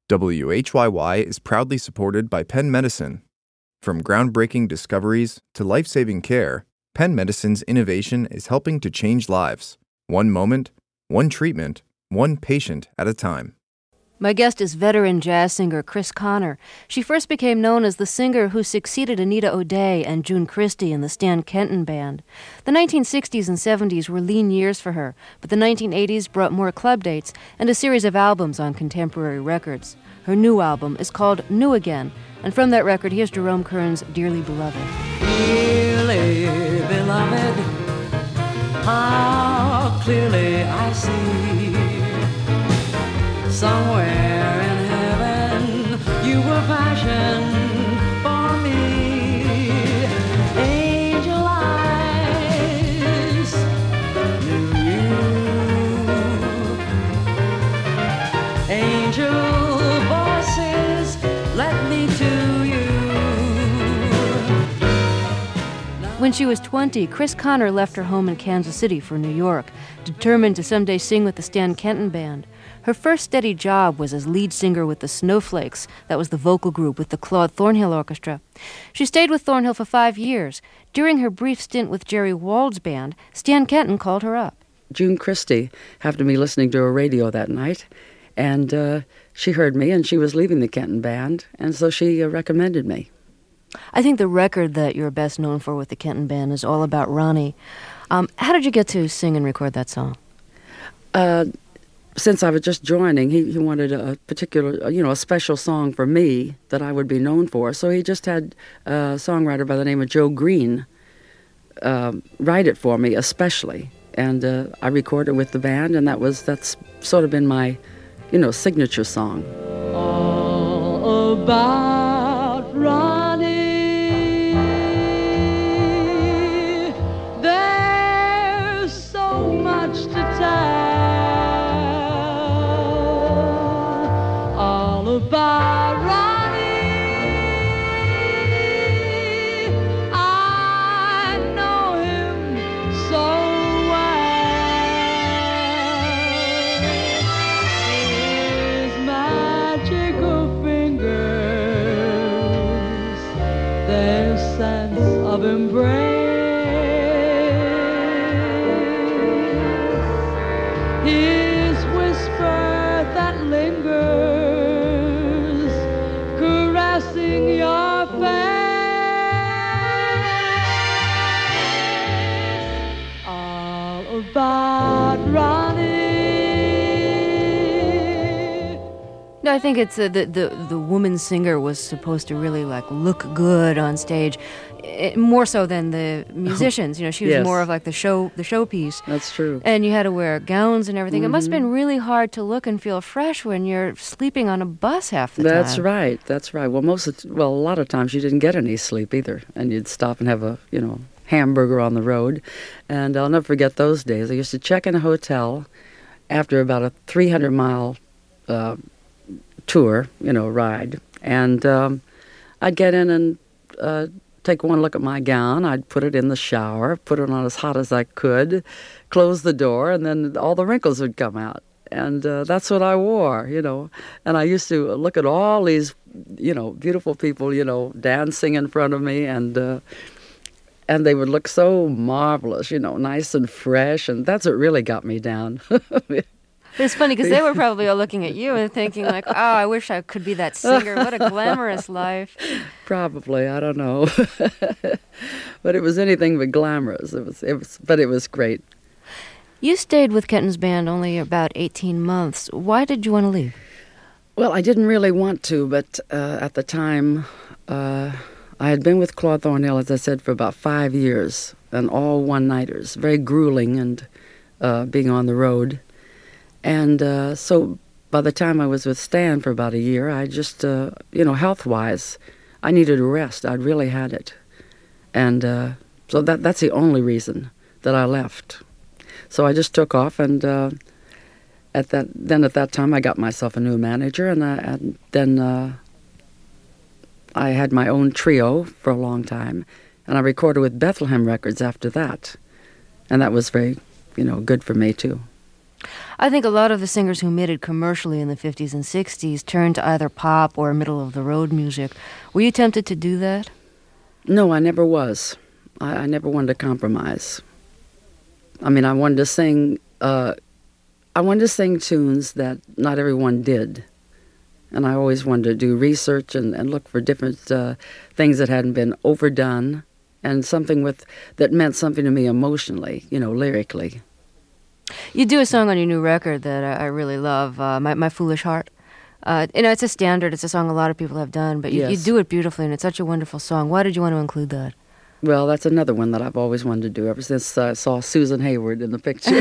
WHYY is proudly supported by Penn Medicine. From groundbreaking discoveries to life-saving care, Penn Medicine's innovation is helping to change lives. One moment, one treatment, one patient at a time. My guest is veteran jazz singer Chris Connor. She first became known as the singer who succeeded Anita O'Day and June Christy in the Stan Kenton Band. The 1960s and 70s were lean years for her, but the 1980s brought more club dates and a series of albums on contemporary records. Her new album is called New Again, and from that record, here's Jerome Kern's Dearly Beloved. Dearly beloved, how clearly I see somewhere in heaven you were fashioned for me. Angel eyes knew you. Angel voices led me to you. When she was 20, Chris Connor left her home in Kansas City for New York, determined to someday sing with the Stan Kenton Band. Her first steady job was as lead singer with the Snowflakes. That was the vocal group with the Claude Thornhill Orchestra. She stayed with Thornhill for 5 years. During her brief stint with Jerry Wald's band, Stan Kenton called her up. June Christy happened to be listening to her radio that night, and she heard me, and she was leaving the Kenton Band, and so she recommended me. I think the record that you're best known for with the Kenton Band is All About Ronnie. How did you get to sing and record that song? Since I was just joining, he wanted a particular, a special song for me that I would be known for. So he just had a songwriter by the name of Joe Green write it for me especially. And I recorded with the band, and that's sort of been my, signature song. All about Ronnie. There's so much to tell. About Ronnie, I know him so well. His magical fingers, their sense of embrace, his whisper that lingers, your face. All about Ronnie. No, I think it's the woman singer was supposed to really look good on stage, more so than the musicians. She was yes. more of the showpiece. That's true. And you had to wear gowns and everything. Mm-hmm. It must have been really hard to look and feel fresh when you're sleeping on a bus half the time. That's right. Well, a lot of times you didn't get any sleep either, and you'd stop and have a hamburger on the road. And I'll never forget those days. I used to check in a hotel after about a 300-mile tour, ride, and I'd get in and take one look at my gown. I'd put it in the shower, put it on as hot as I could, close the door, and then all the wrinkles would come out. And that's what I wore, And I used to look at all these, beautiful people, dancing in front of me, and they would look so marvelous, nice and fresh, and that's what really got me down. It's funny because they were probably all looking at you and thinking oh, I wish I could be that singer. What a glamorous life. Probably, I don't know. But it was anything but glamorous. But it was great. You stayed with Kenton's band only about 18 months. Why did you want to leave? Well, I didn't really want to, but at the time, I had been with Claude Thornhill, as I said, for about 5 years, and all one-nighters, very grueling and being on the road. And so by the time I was with Stan for about a year, I just, health-wise, I needed a rest. I'd really had it. And so that's the only reason that I left. So I just took off, and at that time I got myself a new manager, and then I had my own trio for a long time, and I recorded with Bethlehem Records after that. And that was very, good for me, too. I think a lot of the singers who made it commercially in the 50s and 60s turned to either pop or middle-of-the-road music. Were you tempted to do that? No, I never was. I never wanted to compromise. I mean, I wanted to sing tunes that not everyone did. And I always wanted to do research and look for different things that hadn't been overdone and something that meant something to me emotionally, lyrically. You do a song on your new record that I really love, My Foolish Heart. It's a standard. It's a song a lot of people have done, but you do it beautifully, and it's such a wonderful song. Why did you want to include that? Well, that's another one that I've always wanted to do ever since I saw Susan Hayward in the picture.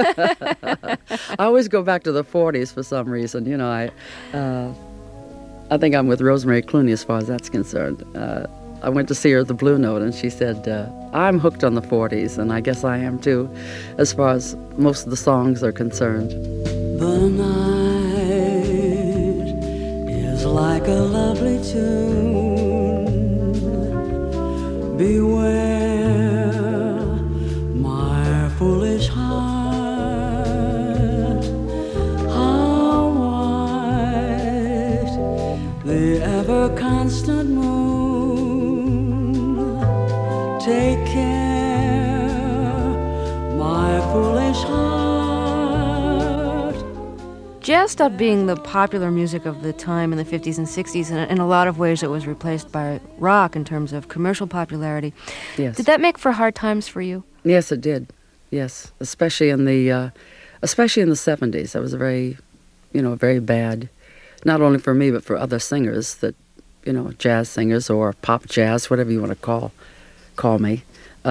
I always go back to the 40s for some reason. I think I'm with Rosemary Clooney as far as that's concerned. I went to see her at the Blue Note, and she said, I'm hooked on the 40s, and I guess I am too, as far as most of the songs are concerned. The night is like a lovely tune. Beware, my foolish heart, how white the ever-constant moon. Take care, my foolish heart. Jazz stopped being the popular music of the time in the 50s and 60s, and in a lot of ways it was replaced by rock in terms of commercial popularity. Yes. Did that make for hard times for you? Yes, it did. Yes, especially in the 70s. That was very bad, not only for me but for other singers that, jazz singers or pop jazz, whatever you want to call me.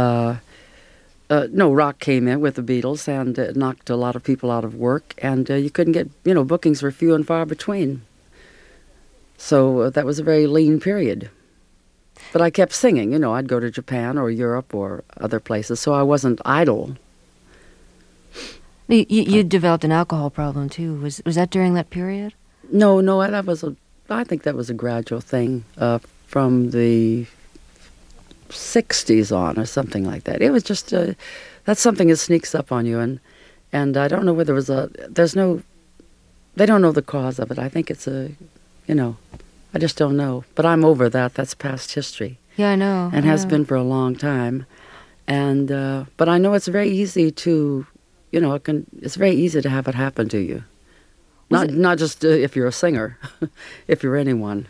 Rock came in with the Beatles and it knocked a lot of people out of work, and you couldn't get, bookings were few and far between. So that was a very lean period. But I kept singing, I'd go to Japan or Europe or other places, so I wasn't idle. You developed an alcohol problem too. Was that during that period? No, I think that was a gradual thing from the 60s on or something like that. It was just that's something that sneaks up on you, and I don't know whether they don't know the cause of it. I think it's I just don't know. But I'm over that. That's past history. Yeah, I know. And has been for a long time. And but I know it's very easy to, it's very easy to have it happen to you. Not just if you're a singer, if you're anyone.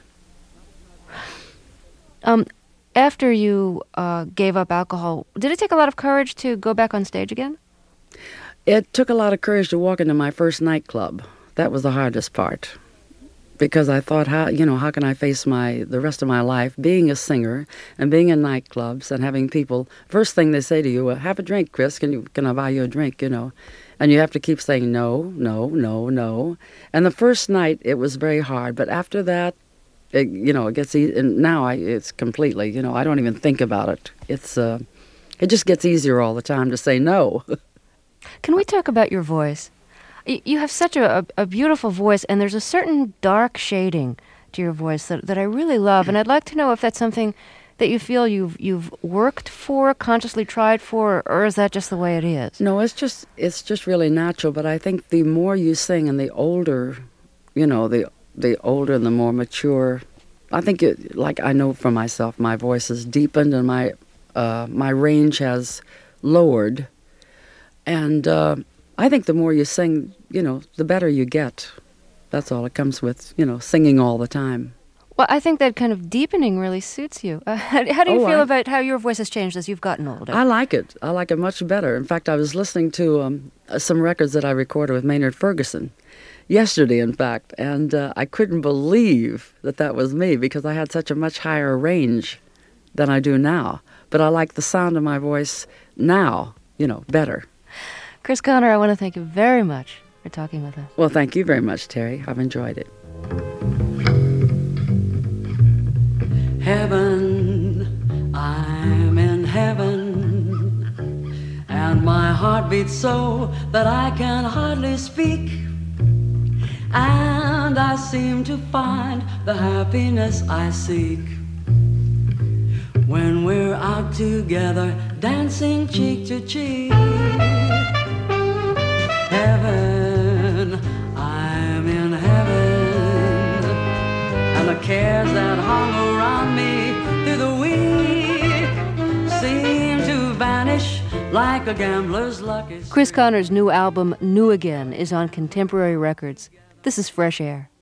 After you gave up alcohol, did it take a lot of courage to go back on stage again? It took a lot of courage to walk into my first nightclub. That was the hardest part, because I thought, how can I face the rest of my life being a singer and being in nightclubs and having people, first thing they say to you, have a drink, Chris, can I buy you a drink, And you have to keep saying no, no, no, no. And the first night it was very hard, but after that, it gets easy, and now it's completely, I don't even think about it. It just gets easier all the time to say no. Can we talk about your voice? You have such a beautiful voice, and there's a certain dark shading to your voice that I really love, and I'd like to know if that's something that you feel you've worked for, consciously tried for, or is that just the way it is? No, it's just really natural, but I think the more you sing and the older, the older and the more mature, I think I know for myself, my voice has deepened and my range has lowered. And I think the more you sing, the better you get. That's all it comes with, singing all the time. Well, I think that kind of deepening really suits you. How do you feel about how your voice has changed as you've gotten older? I like it. I like it much better. In fact, I was listening to some records that I recorded with Maynard Ferguson yesterday, in fact, and I couldn't believe that was me, because I had such a much higher range than I do now. But I like the sound of my voice now, better. Chris Conner, I want to thank you very much for talking with us. Well, thank you very much, Terry. I've enjoyed it. Heaven, I'm in heaven, and my heart beats so that I can hardly speak. And I seem to find the happiness I seek when we're out together, dancing cheek to cheek. Heaven, I'm in heaven, and the cares that hung around me through the week seem to vanish like a gambler's lucky. Chris Connor's new album, New Again, is on Contemporary Records. This is Fresh Air.